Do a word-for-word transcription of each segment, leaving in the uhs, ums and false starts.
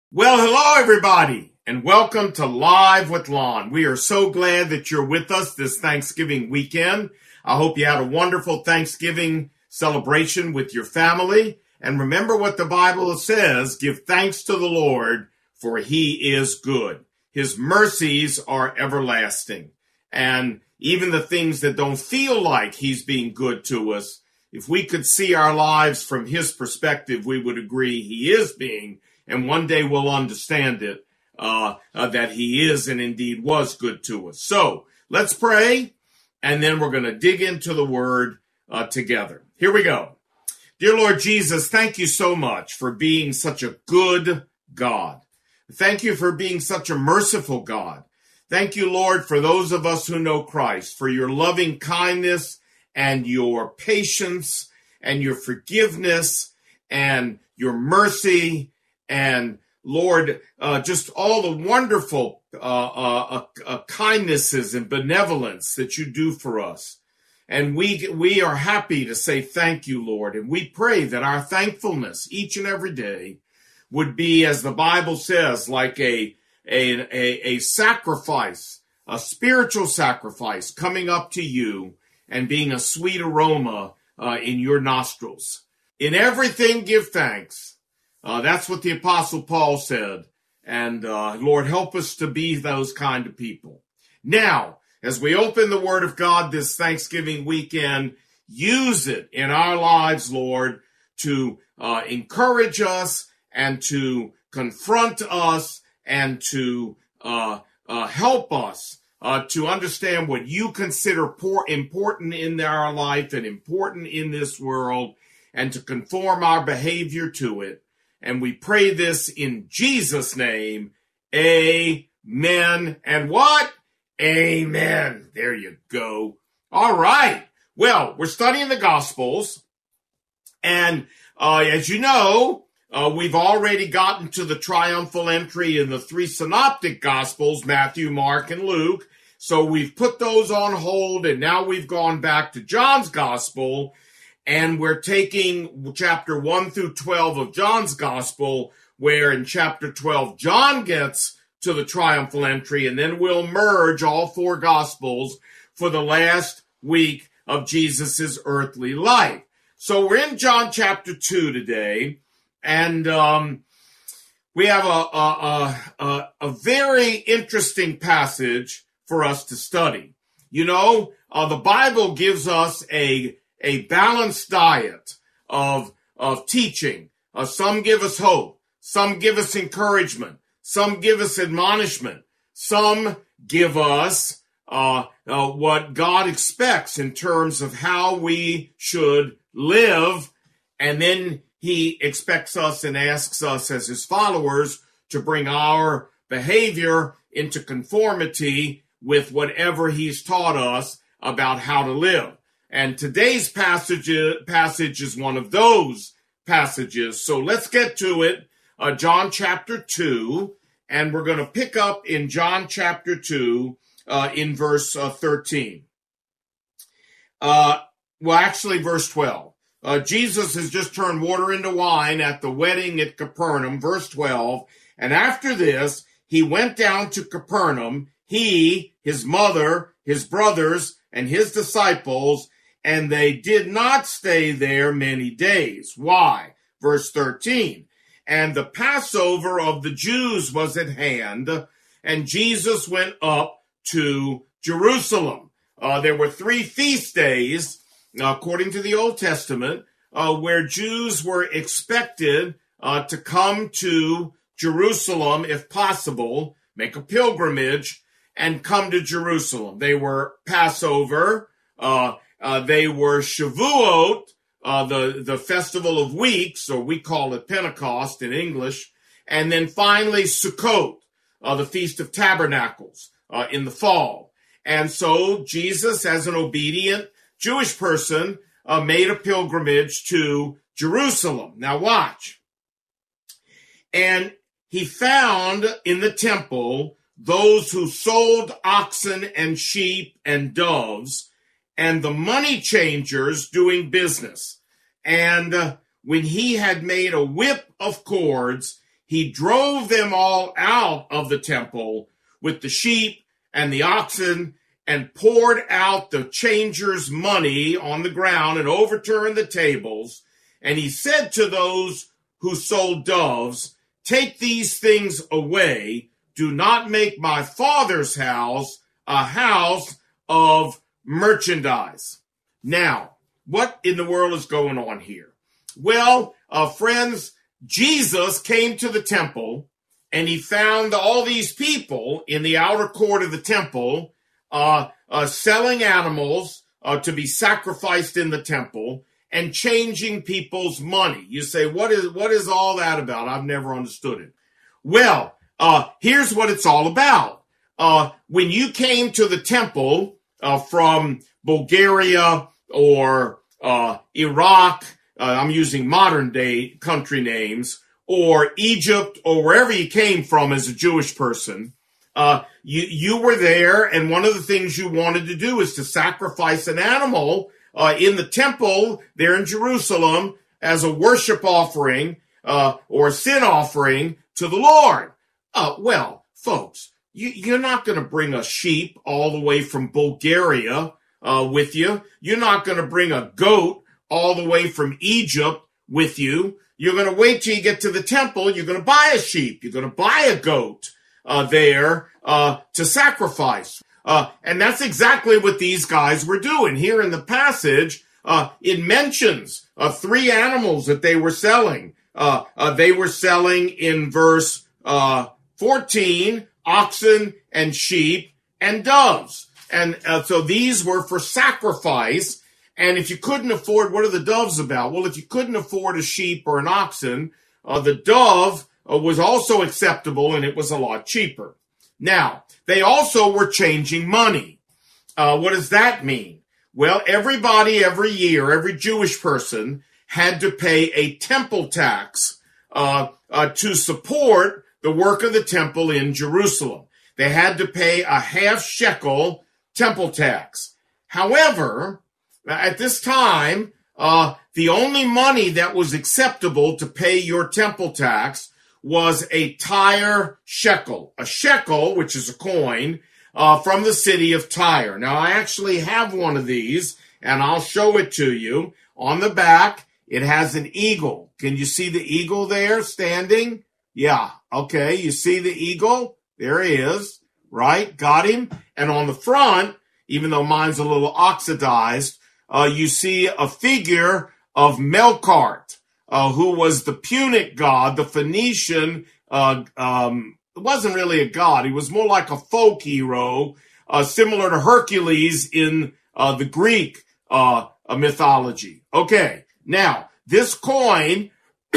Well, hello, everybody, and welcome to Live with Lon. We are so glad that you're with us this Thanksgiving weekend. I hope you had a wonderful Thanksgiving celebration with your family. And remember what the Bible says, give thanks to the Lord, for he is good. His mercies are everlasting. And even the things that don't feel like he's being good to us, if we could see our lives from his perspective, we would agree he is being, and one day we'll understand it, uh, uh, that he is and indeed was good to us. So let's pray, and then we're going to dig into the word uh, together. Here we go. Dear Lord Jesus, thank you so much for being such a good God. Thank you for being such a merciful God. Thank you, Lord, for those of us who know Christ, for your loving kindness and your patience and your forgiveness and your mercy. And Lord, uh, just all the wonderful uh, uh, uh, kindnesses and benevolence that you do for us. And we we are happy to say thank you, Lord. And we pray that our thankfulness each and every day would be, as the Bible says, like a, a, a, a sacrifice, a spiritual sacrifice coming up to you and being a sweet aroma uh, in your nostrils. In everything, give thanks. Uh, that's what the Apostle Paul said. And uh, Lord, help us to be those kind of people. Now, as we open the Word of God this Thanksgiving weekend, use it in our lives, Lord, to uh, encourage us and to confront us and to uh, uh, help us uh, to understand what you consider poor, important in our life and important in this world, and to conform our behavior to it. And we pray this in Jesus' name. Amen. And what? Amen. There you go. All right. Well, we're studying the Gospels. And uh, as you know, uh, we've already gotten to the triumphal entry in the three synoptic Gospels, Matthew, Mark, and Luke. So we've put those on hold, and now we've gone back to John's Gospel. And we're taking chapter one through twelve of John's Gospel, where in chapter twelve, John gets to the triumphal entry, and then we'll merge all four Gospels for the last week of Jesus' earthly life. So we're in John chapter two today, and um, we have a, a, a, a very interesting passage for us to study. You know, uh, the Bible gives us a a balanced diet of, of teaching. Uh, some give us hope. Some give us encouragement. Some give us admonishment. Some give us uh, uh, what God expects in terms of how we should live. And then he expects us and asks us as his followers to bring our behavior into conformity with whatever he's taught us about how to live. And today's passage, passage is one of those passages. So let's get to it. Uh, John chapter two, and we're going to pick up in John chapter two uh, in verse uh, thirteen. Uh, well, actually, verse twelve. Uh, Jesus has just turned water into wine at the wedding at Capernaum, verse twelve. And after this, he went down to Capernaum, he, his mother, his brothers, and his disciples, and they did not stay there many days. Why? Verse thirteen. And the Passover of the Jews was at hand, and Jesus went up to Jerusalem. Uh, there were three feast days, according to the Old Testament, uh, where Jews were expected uh, to come to Jerusalem, if possible, make a pilgrimage, and come to Jerusalem. They were Passover, uh, Uh, they were Shavuot, uh, the, the Festival of Weeks, or we call it Pentecost in English. And then finally Sukkot, uh, the Feast of Tabernacles, uh, in the fall. And so Jesus, as an obedient Jewish person, uh, made a pilgrimage to Jerusalem. Now watch. And he found in the temple those who sold oxen and sheep and doves, and the money changers doing business. And uh, when he had made a whip of cords, he drove them all out of the temple with the sheep and the oxen, and poured out the changers' money on the ground and overturned the tables. And he said to those who sold doves, "Take these things away. Do not make my Father's house a house of merchandise." Now, what in the world is going on here? Well, uh, friends, Jesus came to the temple, and he found all these people in the outer court of the temple uh, uh, selling animals uh, to be sacrificed in the temple and changing people's money. You say, what is what is all that about? I've never understood it. Well, uh, here's what it's all about. Uh, when you came to the temple uh, from Bulgaria or uh, Iraq, uh, I'm using modern day country names, or Egypt, or wherever you came from as a Jewish person, uh, you, you were there, and one of the things you wanted to do is to sacrifice an animal uh, in the temple there in Jerusalem as a worship offering uh, or a sin offering to the Lord. Uh, well, folks, you, you're not going to bring a sheep all the way from Bulgaria uh, with you. You're not going to bring a goat all the way from Egypt with you. You're going to wait till you get to the temple. You're going to buy a sheep. You're going to buy a goat uh, there uh, to sacrifice. Uh, and that's exactly what these guys were doing. Here in the passage, uh, it mentions uh, three animals that they were selling. Uh, uh, they were selling in verse uh, fourteen, oxen and sheep and doves. And uh, so these were for sacrifice. And if you couldn't afford, what are the doves about? Well, if you couldn't afford a sheep or an oxen, uh, the dove uh, was also acceptable, and it was a lot cheaper. Now, they also were changing money. Uh, what does that mean? Well, everybody every year, every Jewish person had to pay a temple tax uh, uh, to support the work of the temple in Jerusalem. They had to pay a half shekel temple tax. However, at this time, uh, the only money that was acceptable to pay your temple tax was a Tyre shekel. A shekel, which is a coin, uh, from the city of Tyre. Now, I actually have one of these, and I'll show it to you. On the back, it has an eagle. Can you see the eagle there standing? Yeah, okay, you see the eagle? There he is, right? Got him. And on the front, even though mine's a little oxidized, Uh, you see a figure of Melkart, uh, who was the Punic god, the Phoenician, uh, um, it wasn't really a god. He was more like a folk hero, uh, similar to Hercules in uh, the Greek uh, mythology. Okay, now, this coin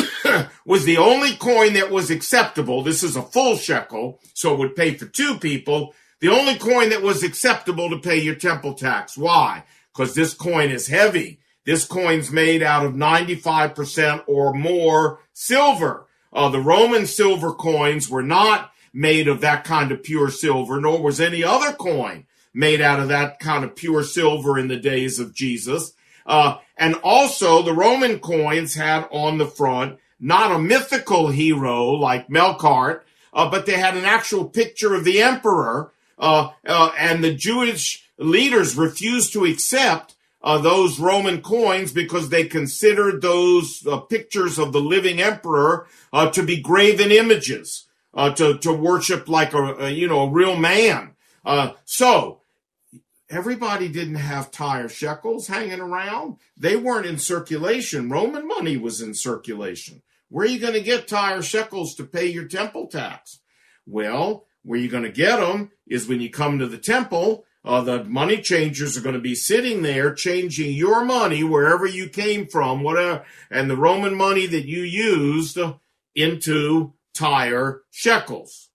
was the only coin that was acceptable. This is a full shekel, so it would pay for two people. The only coin that was acceptable to pay your temple tax. Why? Because this coin is heavy. This coin's made out of ninety-five percent or more silver. Uh, the Roman silver coins were not made of that kind of pure silver, nor was any other coin made out of that kind of pure silver in the days of Jesus. Uh, and also, the Roman coins had on the front not a mythical hero like Melkart, uh, but they had an actual picture of the emperor, uh, uh, and the Jewish leaders refused to accept uh, those Roman coins because they considered those uh, pictures of the living emperor uh, to be graven images, uh, to, to worship like a, a, you know, a real man. Uh, so everybody didn't have Tyre shekels hanging around. They weren't in circulation. Roman money was in circulation. Where are you going to get Tyre shekels to pay your temple tax? Well, where you're going to get them is when you come to the temple. Uh, the money changers are going to be sitting there changing your money wherever you came from, whatever, and the Roman money that you used into Tyre shekels.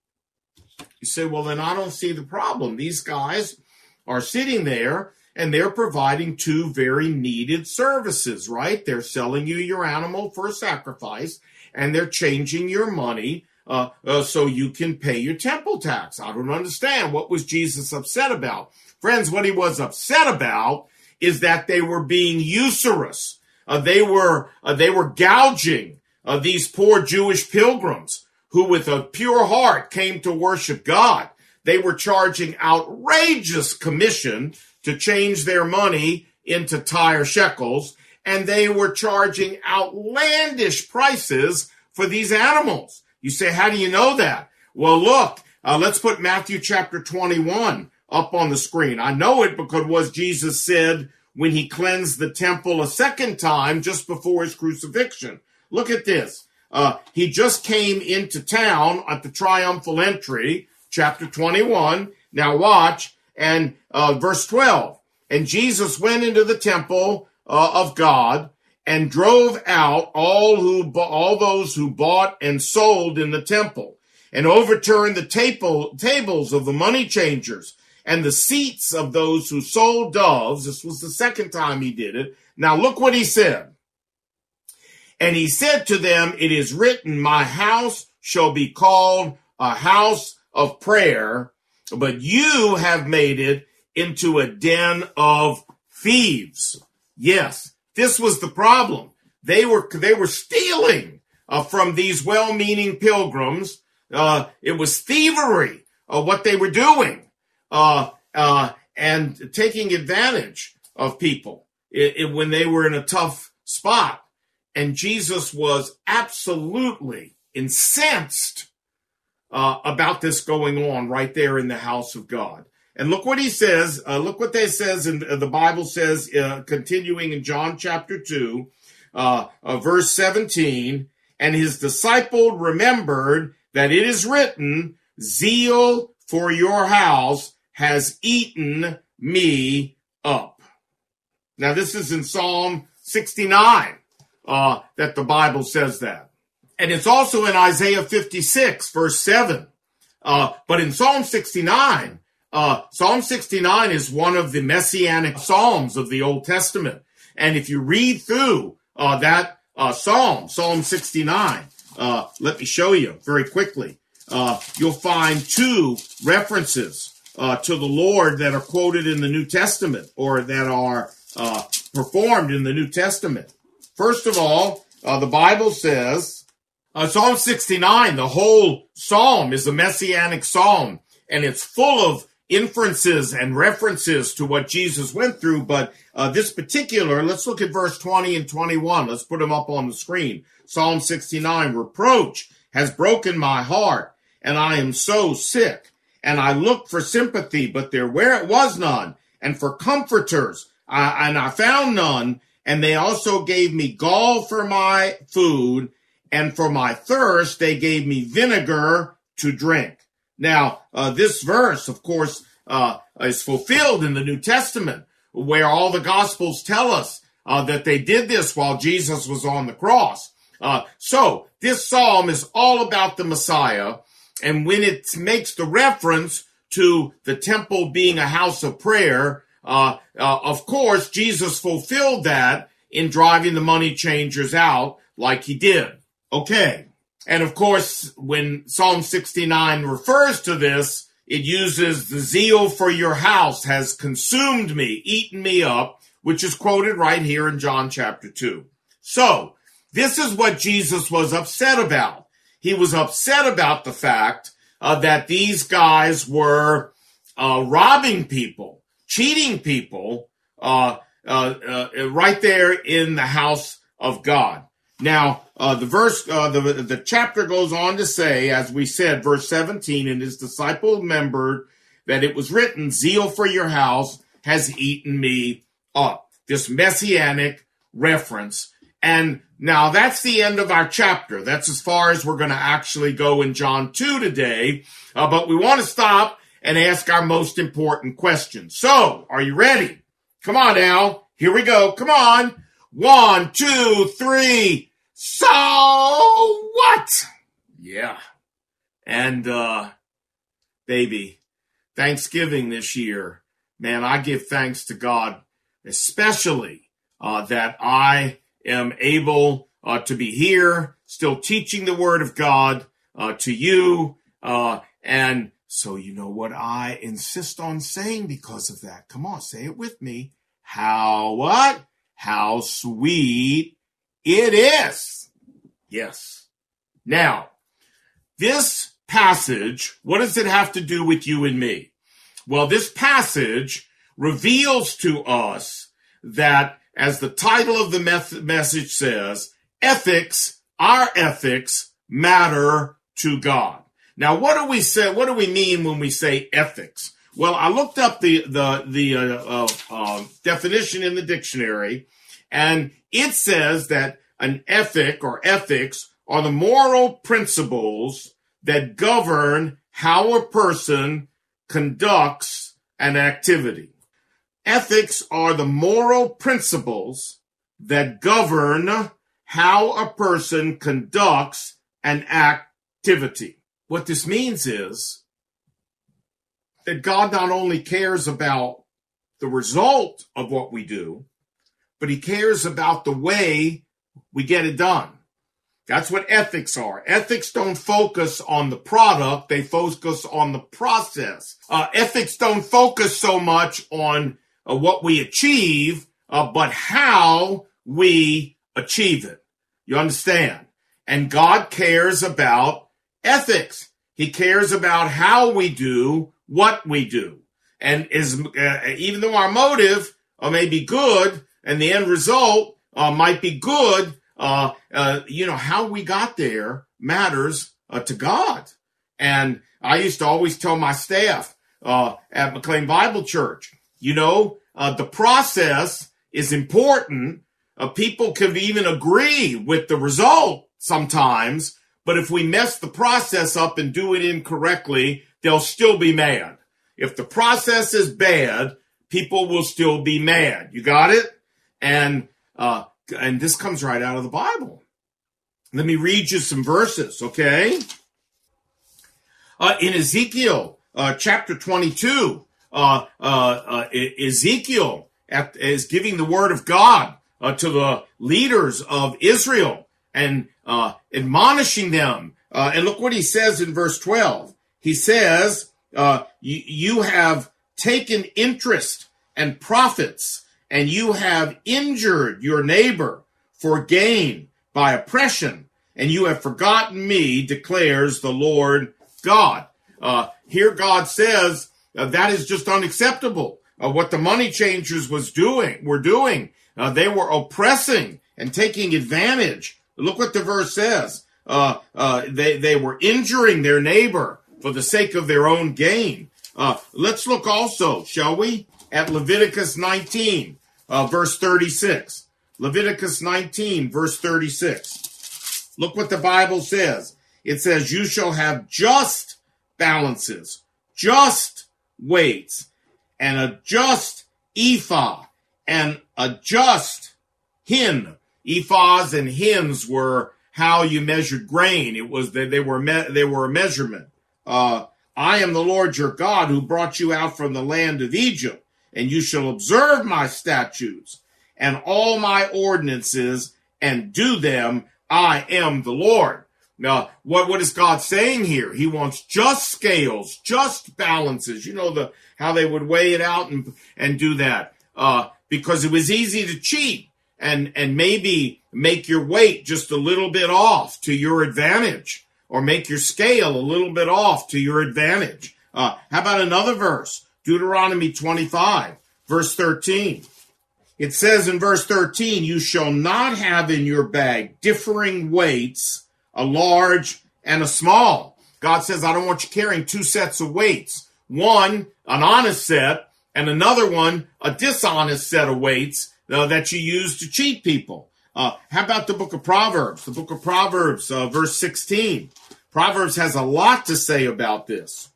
You say, well, then I don't see the problem. These guys are sitting there, and they're providing two very needed services, right? They're selling you your animal for a sacrifice, and they're changing your money Uh, uh, so you can pay your temple tax. I don't understand. What was Jesus upset about? Friends, what he was upset about is that they were being usurious. Uh, they were uh, they were gouging uh, these poor Jewish pilgrims who with a pure heart came to worship God. They were charging outrageous commission to change their money into Tyre shekels, and they were charging outlandish prices for these animals. You say, how do you know that? Well, look, uh, let's put Matthew chapter twenty-one up on the screen. I know it because what Jesus said when he cleansed the temple a second time just before his crucifixion. Look at this. Uh, he just came into town at the triumphal entry, chapter twenty-one. Now watch, and uh, verse twelve. And Jesus went into the temple uh, of God and drove out all who all those who bought and sold in the temple, and overturned the table, tables of the money changers and the seats of those who sold doves. This was the second time he did it. Now look what he said. And he said to them, it is written, my house shall be called a house of prayer, but you have made it into a den of thieves. Yes, this was the problem. They were they were stealing uh, from these well-meaning pilgrims. Uh, it was thievery of what they were doing, uh, uh, and taking advantage of people it, it, when they were in a tough spot. And Jesus was absolutely incensed uh, about this going on right there in the house of God. And look what he says. Uh, look what they says, and the Bible says, uh, continuing in John chapter two, uh, uh, verse seventeen. And his disciple remembered that it is written, zeal for your house has eaten me up. Now this is in Psalm sixty-nine uh, that the Bible says that. And it's also in Isaiah fifty-six, verse seven. Uh, but in Psalm sixty-nine, Uh, Psalm sixty-nine is one of the messianic psalms of the Old Testament. And if you read through uh, that uh, psalm, Psalm sixty-nine, uh, let me show you very quickly. Uh, you'll find two references uh, to the Lord that are quoted in the New Testament, or that are uh, performed in the New Testament. First of all, uh, the Bible says, uh, Psalm sixty-nine, the whole psalm is a messianic psalm, and it's full of inferences and references to what Jesus went through. But uh, this particular, let's look at verse twenty and twenty-one. Let's put them up on the screen. Psalm sixty-nine, reproach has broken my heart, and I am so sick. And I looked for sympathy, but there where it was none, and for comforters, I, and I found none. And they also gave me gall for my food, and for my thirst they gave me vinegar to drink. Now, uh, this verse, of course, uh, is fulfilled in the New Testament, where all the Gospels tell us uh, that they did this while Jesus was on the cross. Uh, so, this psalm is all about the Messiah, and when it makes the reference to the temple being a house of prayer, uh, uh, of course, Jesus fulfilled that in driving the money changers out like he did. Okay. And of course, when Psalm sixty-nine refers to this, it uses the zeal for your house has consumed me, eaten me up, which is quoted right here in John chapter two. So, this is what Jesus was upset about. He was upset about the fact uh, that these guys were uh, robbing people, cheating people, uh, uh, uh, right there in the house of God. Now, uh, the verse, uh, the, the chapter goes on to say, as we said, verse seventeen, and his disciple remembered that it was written, zeal for your house has eaten me up. This messianic reference. And now that's the end of our chapter. That's as far as we're going to actually go in John two today. Uh, but we want to stop and ask our most important question. So, are you ready? Come on now. Here we go. Come on. One, two, three. So what? Yeah. And, uh, baby, Thanksgiving this year, man, I give thanks to God, especially, uh, that I am able, uh, to be here, still teaching the Word of God, uh, to you, uh, and so you know what I insist on saying because of that. Come on, say it with me. How what? How sweet it is. Yes. Now, this passage, what does it have to do with you and me? Well, this passage reveals to us that, as the title of the message says, ethics, our ethics, matter to God. Now, what do we say? What do we mean when we say ethics? Well, I looked up the the the uh, uh, uh, definition in the dictionary, and it says that an ethic or ethics are the moral principles that govern how a person conducts an activity. Ethics are the moral principles that govern how a person conducts an activity. What this means is that God not only cares about the result of what we do, but he cares about the way we get it done. That's what ethics are. Ethics don't focus on the product. They focus on the process. Uh, ethics don't focus so much on uh, what we achieve, uh, but how we achieve it. You understand? And God cares about ethics. He cares about how we do what we do. And is uh, even though our motive uh, may be good and the end result uh, might be good, Uh, uh, you know, how we got there matters uh, to God. And I used to always tell my staff uh, at McLean Bible Church, you know, uh, the process is important. Uh, people can even agree with the result sometimes, but if we mess the process up and do it incorrectly, they'll still be mad. If the process is bad, people will still be mad. You got it? And uh And this comes right out of the Bible. Let me read you some verses, okay? Uh, in Ezekiel uh, chapter twenty-two, uh, uh, uh, Ezekiel at, is giving the word of God uh, to the leaders of Israel and uh, admonishing them. Uh, and look what he says in verse twelve. He says, uh, you have taken interest and profits, and you have injured your neighbor for gain by oppression, and you have forgotten me, declares the Lord God. Uh, here God says uh, that is just unacceptable. Uh, what the money changers was doing, were doing, uh, they were oppressing and taking advantage. Look what the verse says. Uh, uh, they, they were injuring their neighbor for the sake of their own gain. Uh, let's look also, shall we, at Leviticus nineteen, uh, verse thirty-six. Leviticus nineteen, verse thirty-six. Look what the Bible says. It says, you shall have just balances, just weights, and a just ephah, and a just hin. Ephahs and hins were how you measured grain. It was that they were me- they were a measurement. Uh, I am the Lord your God who brought you out from the land of Egypt, and you shall observe my statutes and all my ordinances and do them. I am the Lord. Now, what, what is God saying here? He wants just scales, just balances. You know, the, how they would weigh it out and, and do that, uh, because it was easy to cheat and, and maybe make your weight just a little bit off to your advantage, or make your scale a little bit off to your advantage. Uh, how about another verse? Deuteronomy twenty-five, verse thirteen. It says in verse thirteen, you shall not have in your bag differing weights, a large and a small. God says, I don't want you carrying two sets of weights. One, an honest set, and another one, a dishonest set of weights uh, that you use to cheat people. Uh, how about the book of Proverbs? The book of Proverbs, uh, verse sixteen. Proverbs has a lot to say about this.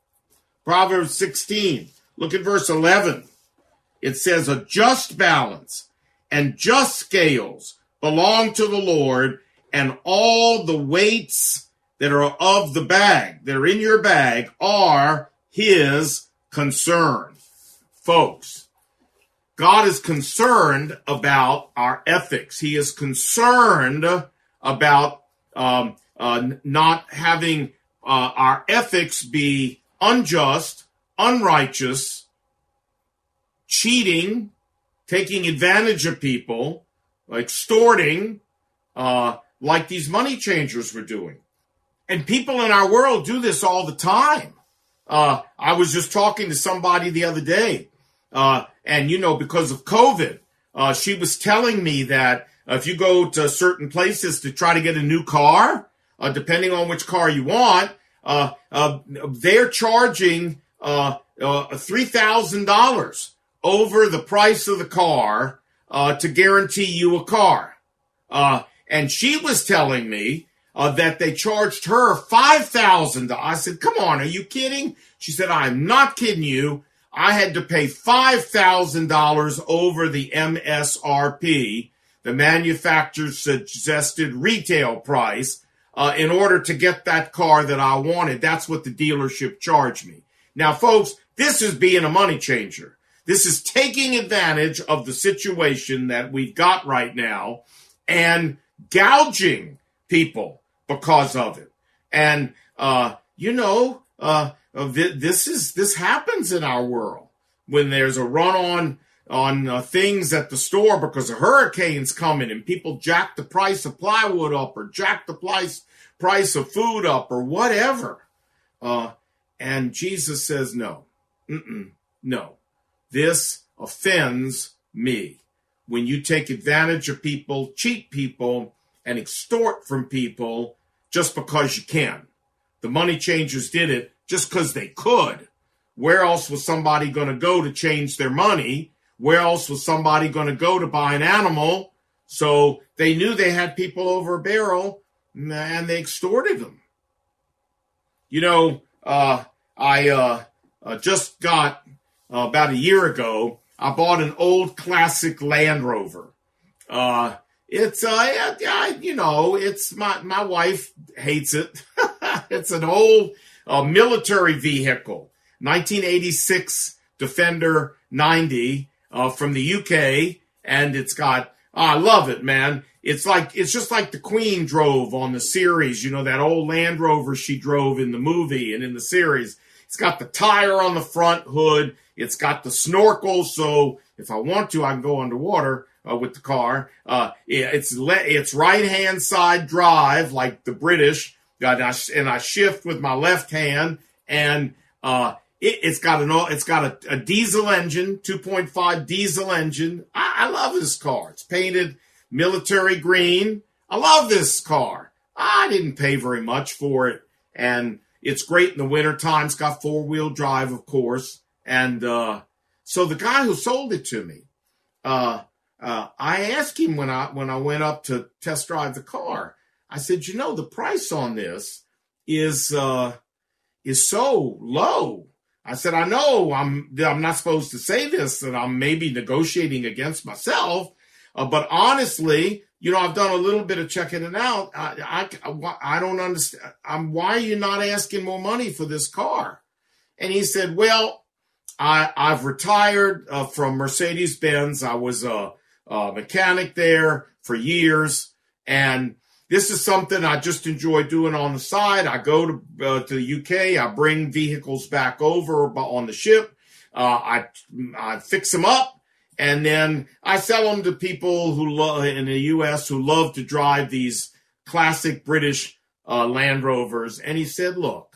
Proverbs sixteen. Look at verse eleven. It says, a just balance and just scales belong to the Lord, and all the weights that are of the bag, that are in your bag, are his concern. Folks, God is concerned about our ethics. He is concerned about um, uh, not having uh, our ethics be unjust, unrighteous, cheating, taking advantage of people, extorting, uh, like these money changers were doing. And people in our world do this all the time. Uh, I was just talking to somebody the other day, uh, and, you know, because of COVID, uh, she was telling me that if you go to certain places to try to get a new car, uh, depending on which car you want, uh, uh, they're charging uh, uh, three thousand dollars over the price of the car uh, to guarantee you a car. Uh, and she was telling me uh, that they charged her five thousand dollars. I said, come on, are you kidding? She said, I'm not kidding you. I had to pay five thousand dollars over the M S R P, the manufacturer's suggested retail price, uh, in order to get that car that I wanted. That's what the dealership charged me. Now, folks, this is being a money changer. This is taking advantage of the situation that we've got right now and gouging people because of it. And, uh, you know, uh, this is, this happens in our world when there's a run on, on uh, things at the store because a hurricane's coming and people jack the price of plywood up or jack the price, price of food up or whatever. Uh, and Jesus says, no, mm-mm, no, this offends me. When you take advantage of people, cheat people, and extort from people just because you can. The money changers did it just because they could. Where else was somebody going to go to change their money? Where else was somebody going to go to buy an animal? So they knew they had people over a barrel, and they extorted them. You know, uh, I uh, uh, just got, uh, about a year ago, I bought an old classic Land Rover. Uh, it's, uh, yeah, you know, it's my, my wife hates it. It's an old uh, military vehicle, nineteen eighty-six Defender ninety uh, from the U K. And it's got, oh, I love it, man. It's like, it's just like the Queen drove on the series, you know, that old Land Rover she drove in the movie and in the series. It's got the tire on the front hood. It's got the snorkel, so if I want to, I can go underwater uh, with the car. Uh, it's le- it's right-hand side drive, like the British, and I, and I shift with my left hand. And uh, it, it's got an it's got a, a diesel engine, two point five diesel engine. I, I love this car. It's painted military green. I love this car. I didn't pay very much for it, and it's great in the wintertime. It's got four-wheel drive, of course. And uh, so the guy who sold it to me, uh, uh, I asked him when I when I went up to test drive the car, I said, you know, the price on this is uh, is so low. I said, I know I'm I'm not supposed to say this, that I'm maybe negotiating against myself, uh, but honestly, you know, I've done a little bit of checking it out. I I, I don't understand. I'm, why are you not asking more money for this car? And he said, well, I, I've retired uh, from Mercedes-Benz. I was a, a mechanic there for years, and this is something I just enjoy doing on the side. I go to uh, to the U K. I bring vehicles back over on the ship. Uh, I I fix them up, and then I sell them to people who love in the U S who love to drive these classic British uh, Land Rovers. And he said, "Look,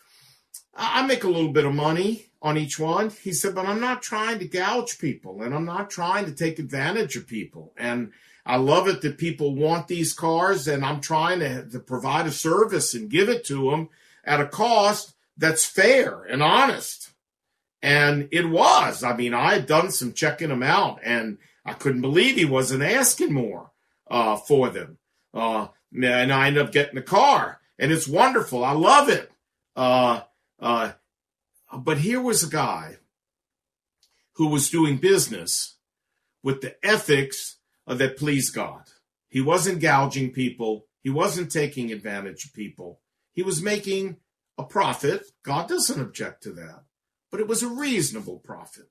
I make a little bit of money on each one." He said, but I'm not trying to gouge people, and I'm not trying to take advantage of people. And I love it that people want these cars, and I'm trying to, to provide a service and give it to them at a cost that's fair and honest. And it was. I mean, I had done some checking them out, and I couldn't believe he wasn't asking more uh, for them. Uh, and I ended up getting the car, and it's wonderful. I love it. Uh, uh, But here was a guy who was doing business with the ethics uh, that pleased God. He wasn't gouging people. He wasn't taking advantage of people. He was making a profit. God doesn't object to that, but it was a reasonable profit.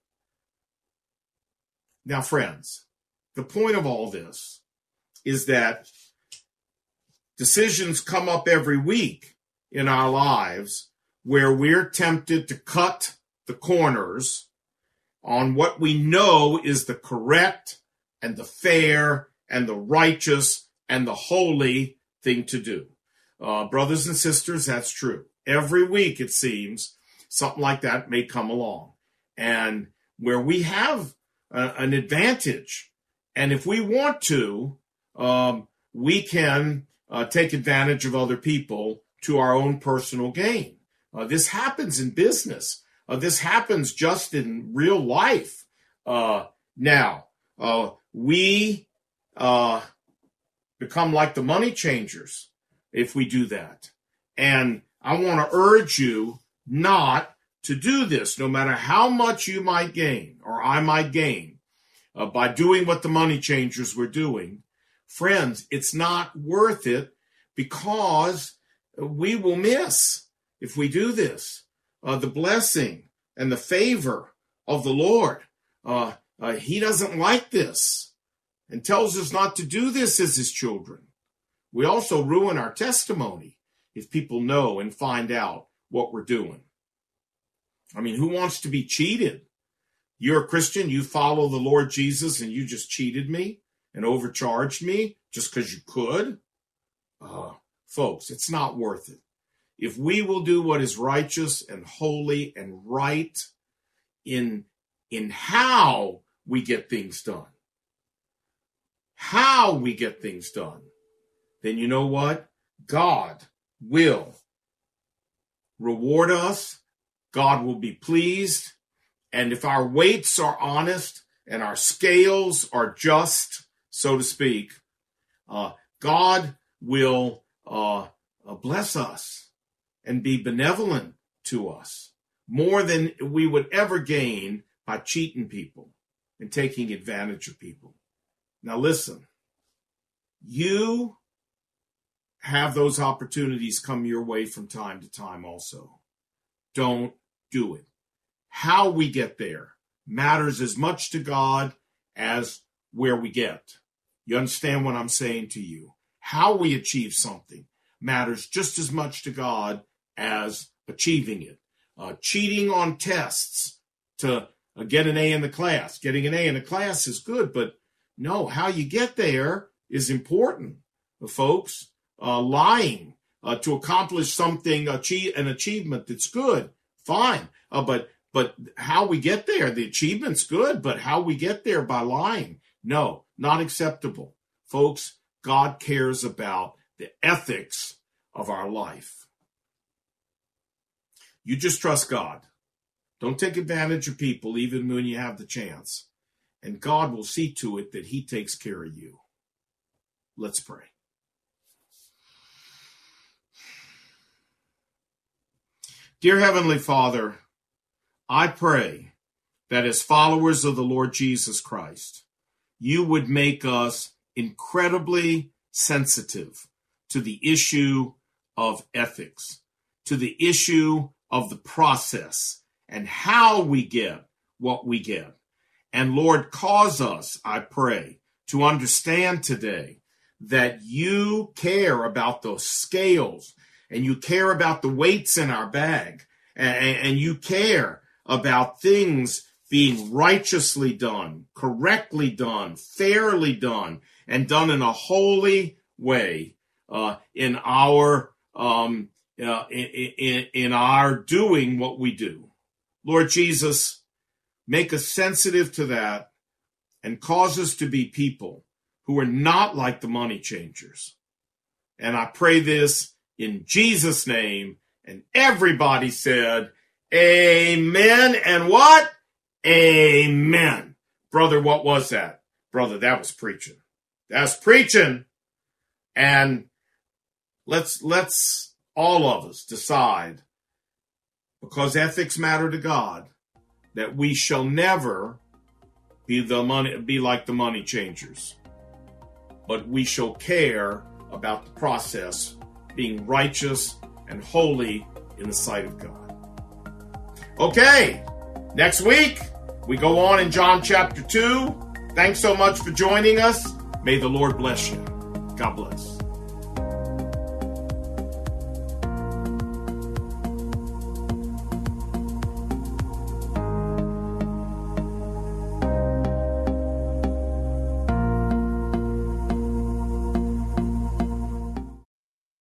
Now, friends, the point of all this is that decisions come up every week in our lives where we're tempted to cut the corners on what we know is the correct and the fair and the righteous and the holy thing to do. Uh, brothers and sisters, that's true. Every week, it seems, something like that may come along. And where we have uh, an advantage, and if we want to, um, we can uh, take advantage of other people to our own personal gain. Uh, this happens in business. Uh, this happens just in real life. Uh, now, uh, we uh, become like the money changers if we do that. And I want to urge you not to do this, no matter how much you might gain or I might gain uh, by doing what the money changers were doing. Friends, it's not worth it, because we will miss, if we do this, uh, the blessing and the favor of the Lord. Uh, uh, he doesn't like this and tells us not to do this as his children. We also ruin our testimony if people know and find out what we're doing. I mean, who wants to be cheated? You're a Christian, you follow the Lord Jesus, and you just cheated me and overcharged me just because you could? Uh, folks, it's not worth it. If we will do what is righteous and holy and right in, in how we get things done, how we get things done, then you know what? God will reward us. God will be pleased. And if our weights are honest and our scales are just, so to speak, uh, God will uh, uh, bless us and be benevolent to us more than we would ever gain by cheating people and taking advantage of people. Now listen, you have those opportunities come your way from time to time also. Don't do it. How we get there matters as much to God as where we get. You understand what I'm saying to you? How we achieve something matters just as much to God as achieving it. Uh, cheating on tests to uh, get an A in the class. Getting an A in the class is good, but no, how you get there is important, uh, folks. Uh, lying uh, to accomplish something, achieve, an achievement that's good, fine. Uh, but but how we get there, the achievement's good, but how we get there by lying, no, not acceptable. Folks, God cares about the ethics of our life. You just trust God. Don't take advantage of people even when you have the chance. And God will see to it that he takes care of you. Let's pray. Dear Heavenly Father, I pray that as followers of the Lord Jesus Christ, you would make us incredibly sensitive to the issue of ethics, to the issue of the process and how we get what we get. And Lord, cause us, I pray, to understand today that you care about those scales and you care about the weights in our bag, and, and you care about things being righteously done, correctly done, fairly done, and done in a holy way uh, in our um, uh, in, in, in our doing what we do. Lord Jesus, make us sensitive to that and cause us to be people who are not like the money changers. And I pray this in Jesus' name. And everybody said, amen. And what? Amen. Brother, what was that? Brother, that was preaching. That's preaching. And let's, let's all of us decide, because ethics matter to God, that we shall never be the money, be like the money changers, but we shall care about the process being righteous and holy in the sight of God. Okay, next week we go on in John chapter two. Thanks so much for joining us. May the Lord bless you. God bless.